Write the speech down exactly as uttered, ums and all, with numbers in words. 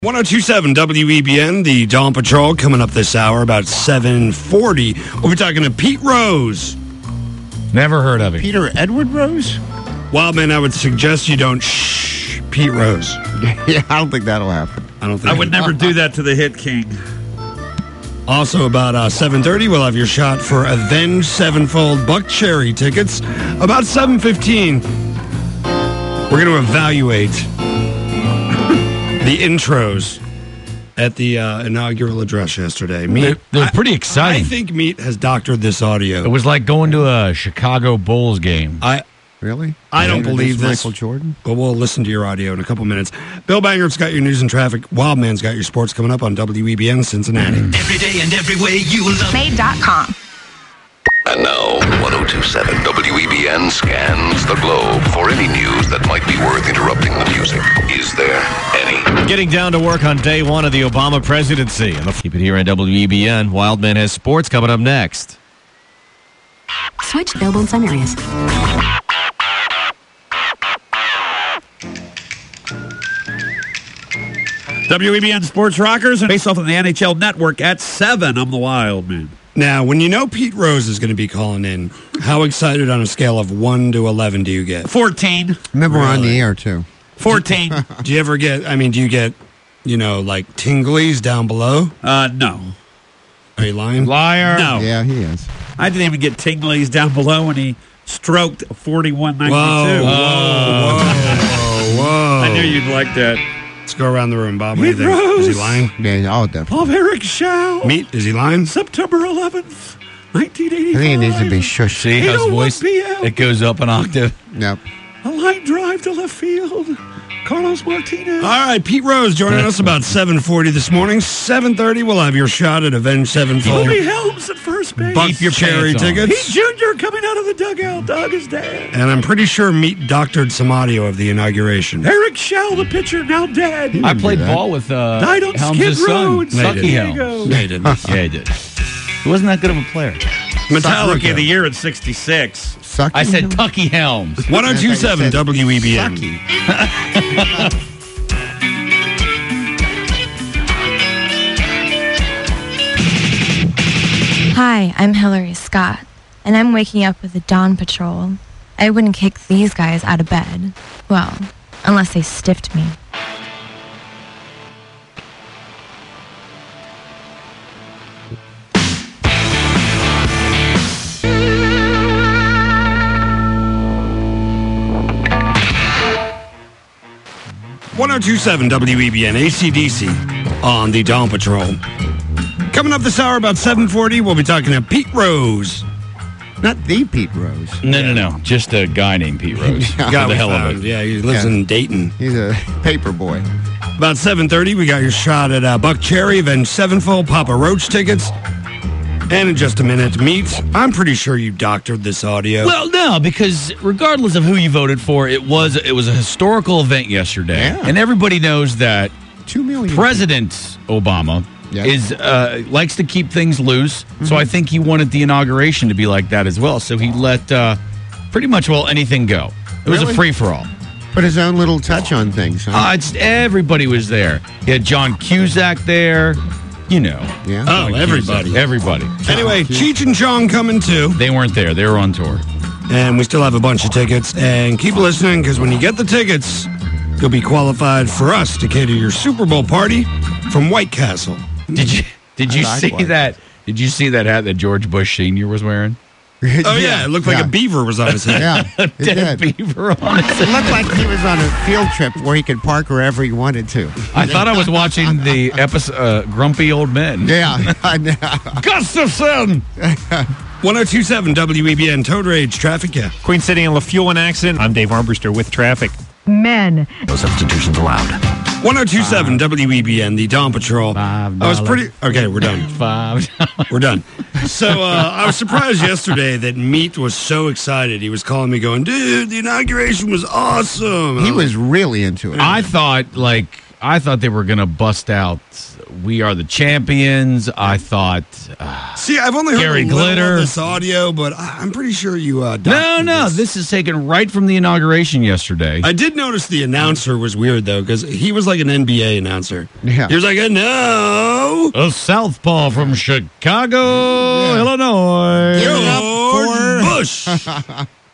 one oh two point seven W E B N, the Dawn Patrol, coming up this hour about seven forty. We'll be talking to Pete Rose. Never heard of it. Peter Edward Rose? Wildman, I would suggest you don't shh Pete Rose. Yeah, I don't think that'll happen. I don't think I would never do that to the Hit King. Also, about uh, seven thirty, we'll have your shot for Avenged Sevenfold Buck Cherry tickets. About seven fifteen, we're going to evaluate the intros at the uh, inaugural address yesterday. Meat, They're, they're pretty I exciting. think Meat has doctored this audio. It was like going to a Chicago Bulls game. I Really? I don't Introduce believe this. Michael Jordan? But we'll listen to your audio in a couple minutes. Bill Banger's got your news and traffic. Wildman's got your sports coming up on W E B N Cincinnati. Every day and every way you love Made dot com. And now, one oh two point seven W E B N scans the globe for any news that might be worth interrupting the music. Is there any? Getting down to work on day one of the Obama presidency. And keep it here on W E B N. Wildman has sports coming up next. Switch available in some areas. W E B N Sports Rockers, and based off of the N H L Network at seven. I'm the Wild Man. Now, when you know Pete Rose is going to be calling in, how excited on a scale of one to eleven do you get? fourteen. Remember we're on Really? the air, too. fourteen. Do you ever get, I mean, do you get, you know, like tinglies down below? uh, no. Are you lying? Liar. No. Yeah, he is. I didn't even get tinglies down below when he stroked forty-one Whoa, ninety-two. whoa, whoa, whoa. I knew you'd like that. Let's go around the room, Bob. What do you Pete think? Is he Rose. lying? Yeah, oh, definitely. Of Eric Shaw. Meat, is he lying? September eleventh, nineteen eighty-five. I think he needs to be shushed. See how his eight oh one voice, p m it goes up an octave. Yep. A line drive to left field. Carlos Martinez. All right, Pete Rose joining us about seven forty this morning. seven thirty, we'll have your shot at Avenged Sevenfold Bobby Helms at first base. Buck Keep your Cherry pants on. Pete tickets. Junior coming out of the dugout. Doug is dead. And I'm pretty sure Meat doctored some audio of the inauguration. Eric Shaw, the pitcher, now dead. I played do that. ball with uh, Died on Helms' Skid son, Row in San Sucky Diego. Helms. Yeah, he didn't. Yeah, he did. He wasn't that good of a player. Metallica. Rookie of the year at sixty-six. Sucky. I said Tucky Helms. one oh two point seven I thought W E B N. Sucky. Hi, I'm Hillary Scott, and I'm waking up with the Dawn Patrol. I wouldn't kick these guys out of bed. Well, unless they stiffed me. one oh two point seven W E B N, A C D C on the Dawn Patrol. Coming up this hour about seven forty, we'll be talking to Pete Rose. Not the Pete Rose. No, no, no. Just a guy named Pete Rose. Yeah. For Guy the we hell of found. it. Yeah, he lives Yeah. in Dayton. He's a paper boy. About seven thirty, we got your shot at uh, Buck Cherry, Avenged Sevenfold, Papa Roach tickets. And in just a minute, Meat, I'm pretty sure you doctored this audio. Well, no, because regardless of who you voted for, it was it was a historical event yesterday, Yeah. and everybody knows that Two million. President Obama Yeah. is uh, likes to keep things loose. Mm-hmm. So I think he wanted the inauguration to be like that as well. So he let uh, pretty much well anything go. It was Really? a free for all. Put his own little touch on things. Huh? Uh, it's everybody was there. He had John Cusack there. You know. yeah. Oh, John everybody. Cusack. Everybody. Anyway, Cheech and Chong coming too. They weren't there. They were on tour. And we still have a bunch of tickets. And keep listening, because when you get the tickets, you'll be qualified for us to cater your Super Bowl party from White Castle. Did you Did you I like see one. that? Did you see that hat that George Bush Senior was wearing? Oh, yeah, it looked like Yeah. a beaver was on his head. Yeah, it Dead did. beaver on it. It looked like he was on a field trip where he could park wherever he wanted to. I thought I was watching the episode uh, Grumpy Old Men. Yeah, I know. Gustafson! one oh two point seven W E B N, Toad Rage, Traffic, yeah. Queen City and LaFuel accident. I'm Dave Armbruster with traffic. Men. No substitutions allowed. one oh two point seven W E B N, the Dawn Patrol. Five I was dollars. pretty... Okay, we're done. Five. We're done. So uh, I was surprised yesterday that Meat was so excited. He was calling me going, dude, the inauguration was awesome. He was really into it. I thought, like, I thought they were going to bust out "We Are the Champions." I thought. Uh, See, I've only heard Gary a little Glitter. of this audio, but I- I'm pretty sure you. Uh, no, doctored no, this. this is taken right from the inauguration yesterday. I did notice the announcer was weird though, because he was like an N B A announcer. Yeah. He was like, "No, A southpaw from Chicago, Illinois. Give it up George for- Bush."